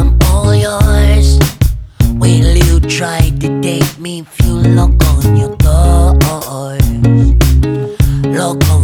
I'm all yours. Will you try to take me if you lock on your doors? Lock on